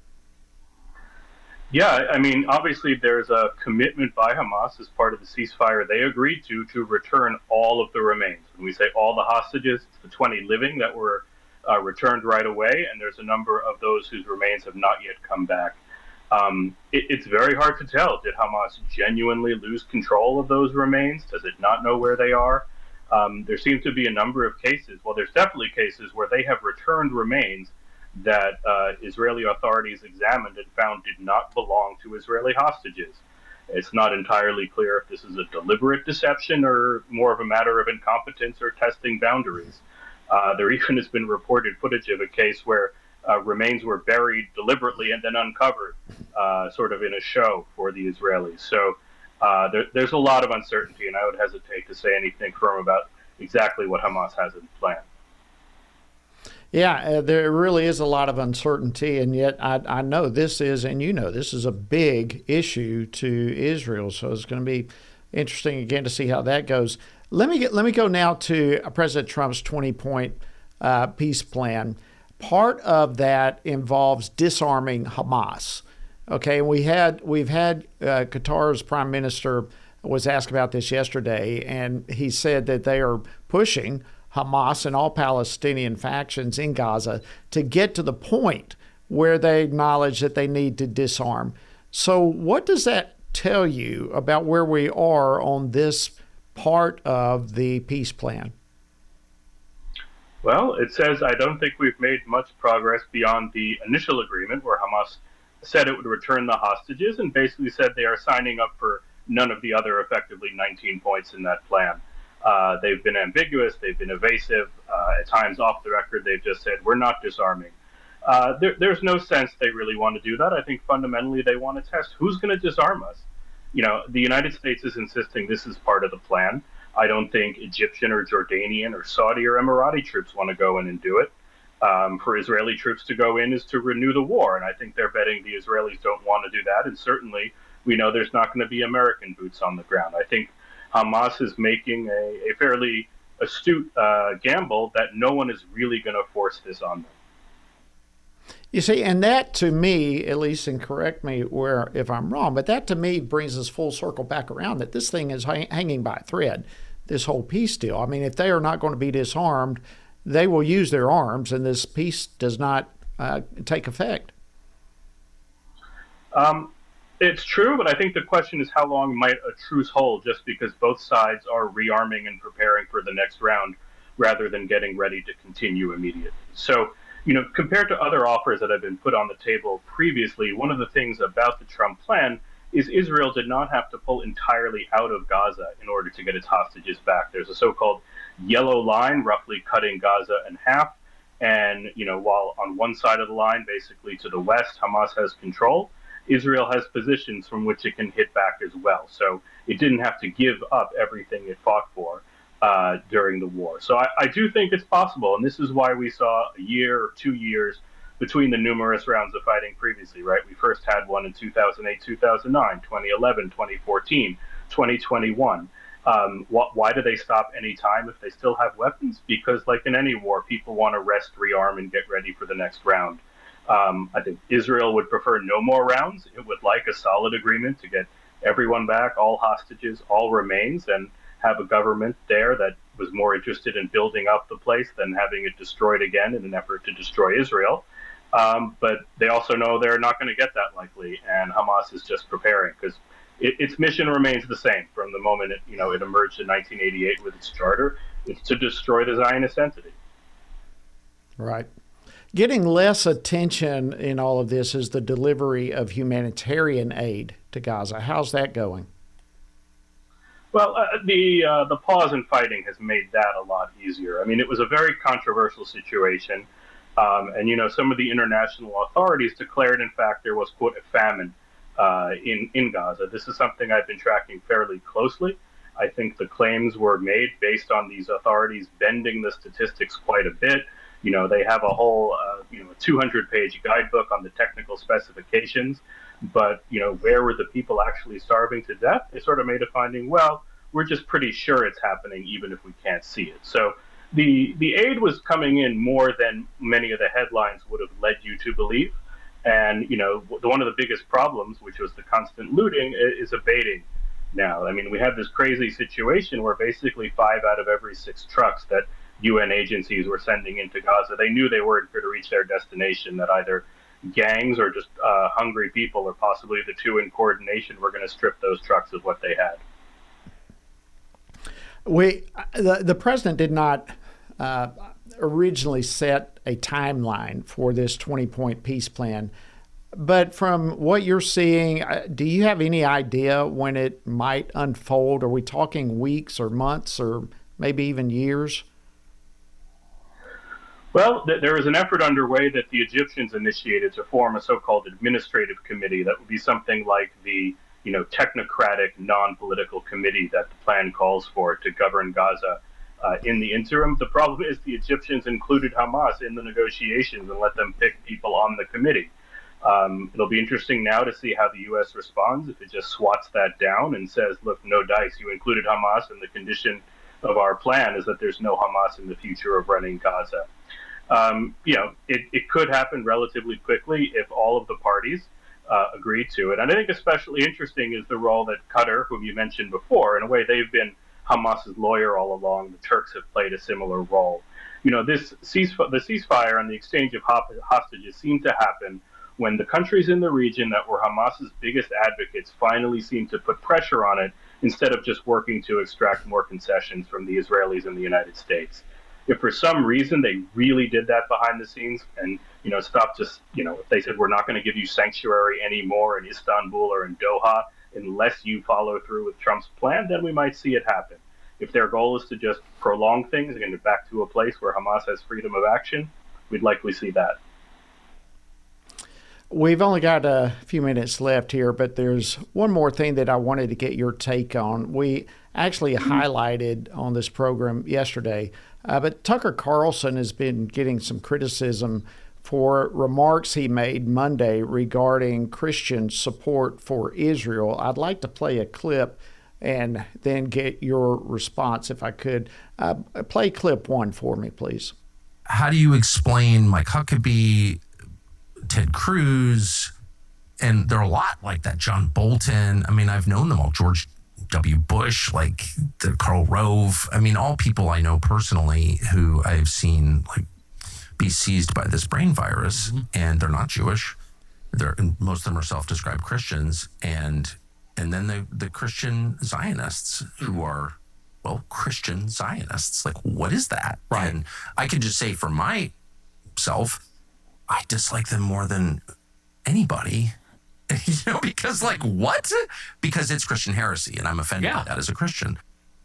Yeah, I mean, obviously there's a commitment by Hamas as part of the ceasefire they agreed to to return all of the remains. When we say all the hostages, it's the twenty living that were uh, returned right away, and there's a number of those whose remains have not yet come back. Um, it, it's very hard to tell. Did Hamas genuinely lose control of those remains? Does it not know where they are? Um, there seems to be a number of cases. Well, there's definitely cases where they have returned remains that uh, Israeli authorities examined and found did not belong to Israeli hostages. It's not entirely clear if this is a deliberate deception or more of a matter of incompetence or testing boundaries. Uh, there even has been reported footage of a case where uh, remains were buried deliberately and then uncovered, uh, sort of in a show for the Israelis. So uh, there, there's a lot of uncertainty, and I would hesitate to say anything firm about exactly what Hamas has in plan. Yeah, uh, there really is a lot of uncertainty, and yet I, I know this is, and you know, this is a big issue to Israel. So it's going to be interesting again to see how that goes. Let me get, let me go now to President Trump's twenty-point uh, peace plan. part of that involves disarming Hamas. Okay, we had we've had uh, Qatar's prime minister was asked about this yesterday, and he said that they are pushing Hamas and all Palestinian factions in Gaza to get to the point where they acknowledge that they need to disarm. So what does that tell you about where we are on this part of the peace plan? Well, it says, I don't think we've made much progress beyond the initial agreement where Hamas said it would return the hostages and basically said they are signing up for none of the other effectively nineteen points in that plan. Uh, they've been ambiguous, they've been evasive, uh, at times off the record they've just said, we're not disarming. Uh, there, there's no sense they really want to do that. I think fundamentally they want to test who's going to disarm us. You know, the United States is insisting this is part of the plan. I don't think Egyptian or Jordanian or Saudi or Emirati troops want to go in and do it. Um, for Israeli troops to go in is to renew the war, and I think they're betting the Israelis don't want to do that, and certainly we know there's not going to be American boots on the ground. I think Hamas is making a, a fairly astute uh, gamble that no one is really going to force this on them. You see, and that to me, at least, and correct me where if I'm wrong, but that to me brings us full circle back around that this thing is hang, hanging by a thread, this whole peace deal. I mean, if they are not going to be disarmed, they will use their arms, and this peace does not uh, take effect. Um, it's true, but I think the question is how long might a truce hold, just because both sides are rearming and preparing for the next round rather than getting ready to continue immediately. So, you know, compared to other offers that have been put on the table previously, one of the things about the Trump plan is Israel did not have to pull entirely out of Gaza in order to get its hostages back. There's a so-called yellow line roughly cutting Gaza in half. And, you know, while on one side of the line, basically to the west, Hamas has control, Israel has positions from which it can hit back as well. So it didn't have to give up everything it fought for uh, during the war. So I, I do think it's possible. And this is why we saw a year or two years between the numerous rounds of fighting previously, right? We first had one in two thousand eight, two thousand nine, twenty eleven, twenty fourteen, twenty twenty-one. Um, wh- why do they stop any time if they still have weapons? Because like in any war, people want to rest, rearm, and get ready for the next round. Um, I think Israel would prefer no more rounds. It would like a solid agreement to get everyone back, all hostages, all remains, and have a government there that was more interested in building up the place than having it destroyed again in an effort to destroy Israel. Um, but they also know they're not going to get that likely, and Hamas is just preparing because it, its mission remains the same from the moment it, you know, it emerged in nineteen eighty-eight with its charter. It's to destroy the Zionist entity. Right. Getting less attention in all of this is the delivery of humanitarian aid to Gaza. How's that going? Well, uh, the uh, the pause in fighting has made that a lot easier. I mean, it was a very controversial situation. Um, and, you know, some of the international authorities declared, in fact, there was, quote, a famine uh, in, in Gaza. This is something I've been tracking fairly closely. I think the claims were made based on these authorities bending the statistics quite a bit. You know, they have a whole, uh, you know, a two hundred page guidebook on the technical specifications. But, you know, where were the people actually starving to death? They sort of made a finding, well, we're just pretty sure it's happening, even if we can't see it. So the the aid was coming in more than many of the headlines would have led you to believe. And, you know, one of the biggest problems, which was the constant looting, is abating now. I mean, we have this crazy situation where basically five out of every six trucks that U N agencies were sending into Gaza, they knew they weren't going to reach their destination, that either gangs or just uh, hungry people, or possibly the two in coordination, were going to strip those trucks of what they had. We, the, the president did not uh, originally set a timeline for this twenty-point peace plan. But from what you're seeing, do you have any idea when it might unfold? Are we talking weeks or months or maybe even years? Well, th- there is an effort underway that the Egyptians initiated to form a so-called administrative committee that would be something like the, you know, technocratic, non-political committee that the plan calls for to govern Gaza uh, in the interim. The problem is the Egyptians included Hamas in the negotiations and let them pick people on the committee. Um, it'll be interesting now to see how the U S responds, if it just swats that down and says, look, no dice, you included Hamas, and the condition of our plan is that there's no Hamas in the future of running Gaza. Um, you know, it, it could happen relatively quickly if all of the parties uh, agree to it. And I think especially interesting is the role that Qatar, whom you mentioned before, in a way they've been Hamas's lawyer all along. The Turks have played a similar role. You know, this ceasefire, the ceasefire and the exchange of hostages seem to happen when the countries in the region that were Hamas's biggest advocates finally seem to put pressure on it instead of just working to extract more concessions from the Israelis and the United States. If for some reason they really did that behind the scenes and, you know, stopped just, you know, if they said, we're not going to give you sanctuary anymore in Istanbul or in Doha unless you follow through with Trump's plan, then we might see it happen. If their goal is to just prolong things and get back to a place where Hamas has freedom of action, we'd likely see that. We've only got a few minutes left here, but there's one more thing that I wanted to get your take on. We actually highlighted on this program yesterday, uh, but Tucker Carlson has been getting some criticism for remarks he made Monday regarding Christian support for Israel. I'd like to play a clip and then get your response, if I could. Uh, play clip one for me, please. How do you explain Mike Huckabee, Ted Cruz, and there are a lot like that, John Bolton. I mean, I've known them all, George W. Bush, like the Karl Rove. I mean, all people I know personally who I've seen like be seized by this brain virus, mm-hmm. and they're not Jewish. They're, most of them are self-described Christians, and and then the, the Christian Zionists who are, well, Christian Zionists. Like, what is that? Right. And I can just say for myself, I dislike them more than anybody, you know, because like, what? Because it's Christian heresy, and I'm offended yeah. by that as a Christian.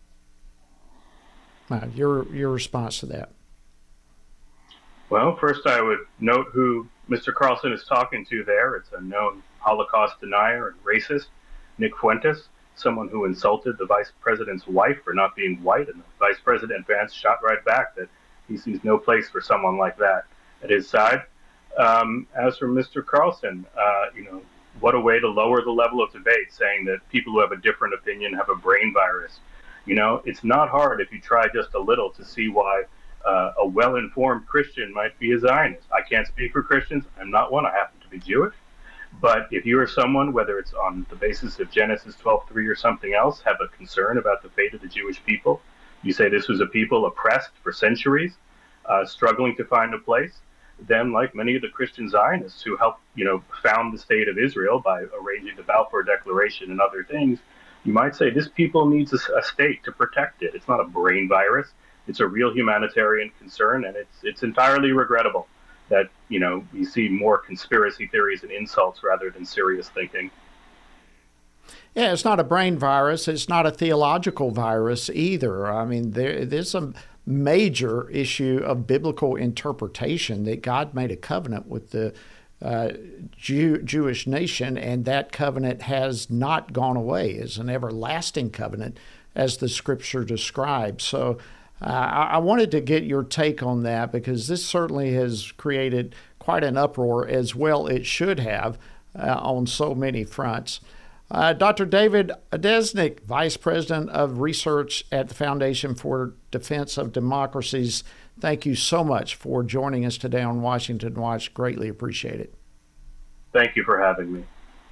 Uh, your your response to that? Well, first I would note who Mister Carlson is talking to there. It's a known Holocaust denier and racist, Nick Fuentes, someone who insulted the vice president's wife for not being white, and the vice president Vance shot right back that he sees no place for someone like that at his side. Um, as for Mister Carlson, uh, you know, what a way to lower the level of debate, saying that people who have a different opinion have a brain virus. You know, it's not hard if you try just a little to see why uh, a well-informed Christian might be a Zionist. I can't speak for Christians. I'm not one. I happen to be Jewish. But if you are someone, whether it's on the basis of Genesis twelve three or something else, have a concern about the fate of the Jewish people, you say this was a people oppressed for centuries, uh, struggling to find a place, then like many of the Christian Zionists who helped, you know, found the state of Israel by arranging the Balfour Declaration and other things, you might say this people needs a, a state to protect it. It's not a brain virus. It's a real humanitarian concern, and it's it's entirely regrettable that, you know, we see more conspiracy theories and insults rather than serious thinking. Yeah, it's not a brain virus. It's not a theological virus either. I mean, there, there's a major issue of biblical interpretation that God made a covenant with the uh, Jew, Jewish nation, and that covenant has not gone away. It's an everlasting covenant, as the Scripture describes. So uh, I, I wanted to get your take on that, because this certainly has created quite an uproar, as well it should have, uh, on so many fronts. Uh, Doctor David Odesnik, Vice President of Research at the Foundation for Defense of Democracies, thank you so much for joining us today on Washington Watch. Greatly appreciate it. Thank you for having me.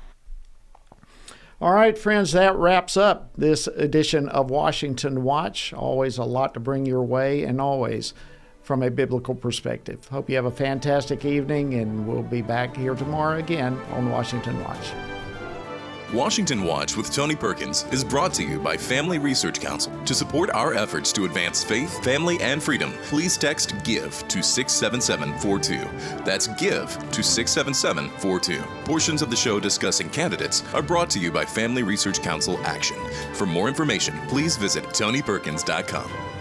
All right, friends, that wraps up this edition of Washington Watch. Always a lot to bring your way, and always from a biblical perspective. Hope you have a fantastic evening, and we'll be back here tomorrow again on Washington Watch. Washington Watch with Tony Perkins is brought to you by Family Research Council. To support our efforts to advance faith, family, and freedom, please text GIVE to six seven seven four two. That's GIVE to six seven seven four two. Portions of the show discussing candidates are brought to you by Family Research Council Action. For more information, please visit tony perkins dot com.